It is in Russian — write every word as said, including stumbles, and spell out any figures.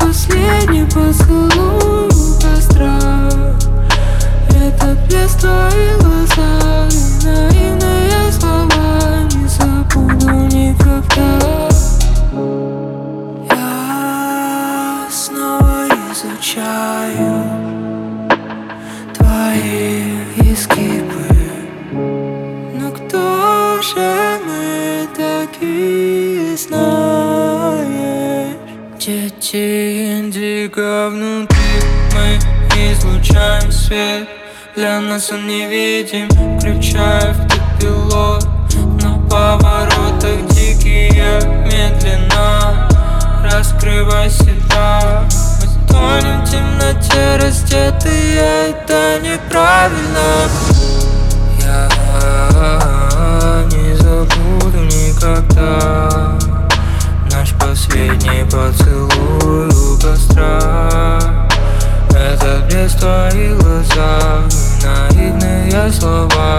последний поцелуй у костра. Этот блеск в твоих глазах и наивные слова не забуду никогда. Я снова изучаю твои изгибы. Но кто же мы такие, знаешь? Дети индиго внутри, мы излучаем свет. Для нас он невидим, включая автопилот. На поворотах дикие, медленно раскрывай себя. Мы тонем в темноте, раздетые, это неправильно. Я не забуду никогда наш последний поцелуй у костра. Этот блеск в твоих глазах и наивные слова